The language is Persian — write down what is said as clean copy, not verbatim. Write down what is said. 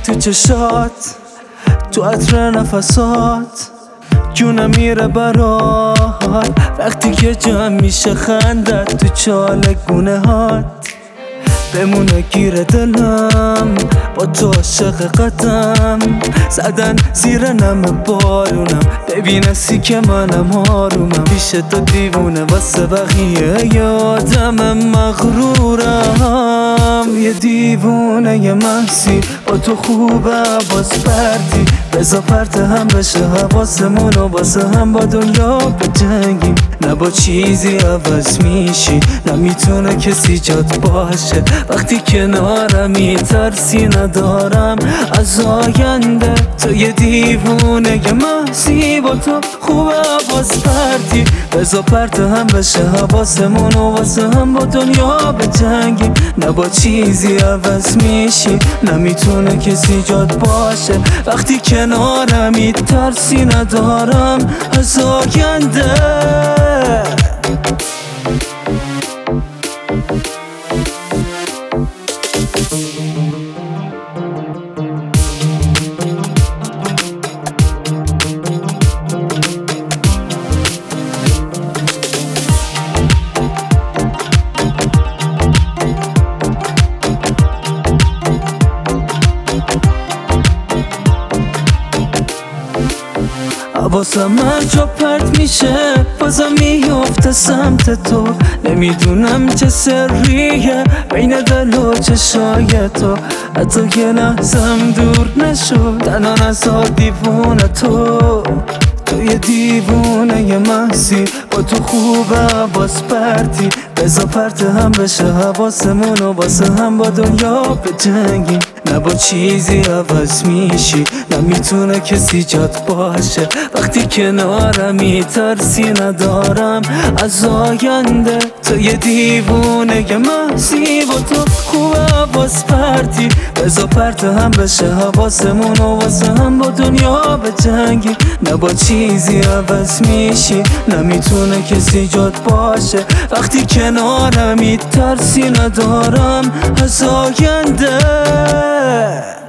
تو چشات، تو عطر نفسات جونم میره برات. وقتی که جمع میشه خندت تو چاله گونه هات، بمونه گیر دلم با تو عاشق قدم. زدن زیر نم بارونم، ببینستی که منم آرومم. پیش تو دیوونه واسه بقیه یه آدم مغرورم. یه دیوونه یه محسی با تو خوبه باز پرتی. بزا پرت هم بشه حواسمون و واسه هم با دنیا بجنگیم. نه با چیزی عوض میشی، نه میتونه کسی جات باشه. وقتی کنارم میترسی ندارم از آینده. تو یه دیوونه یه محسی با تو خوبه باز پرتی. بزا پرت هم بشه حواسمون و واسه هم با دنیا بجنگیم. نه با چیزی عوض میشی، نه میتونه کسی جات باشه. وقتی کنارم میترسی ندارم از آینده. حواسم من جا پرت میشه، بازم میفته سمت تو. نمیدونم چه سریه بین دل و چشای تو. حتی یه لحظم دور نشد تنها نزاد دیوونه تو. تو یه دیوونه یه محسی با تو خوبه باز پرتی. بزا پرت هم بشه حواسمون و واسه هم با دنیا بجنگیم. نه با چیزی عوض میشی، نه میتونه کسی جات باشه. وقتی کنارم میترسی ندارم از آینده. تو یه دیوونه یه محسی با تو خوبه باز پرتی. بزا پرت هم بشه حواسمون و واسه هم با دنیا بجنگیم. نه با چیزی عوض میشی، نه میتونه کسی جات باشه. وقتی کنارم میترسی ندارم از آینده.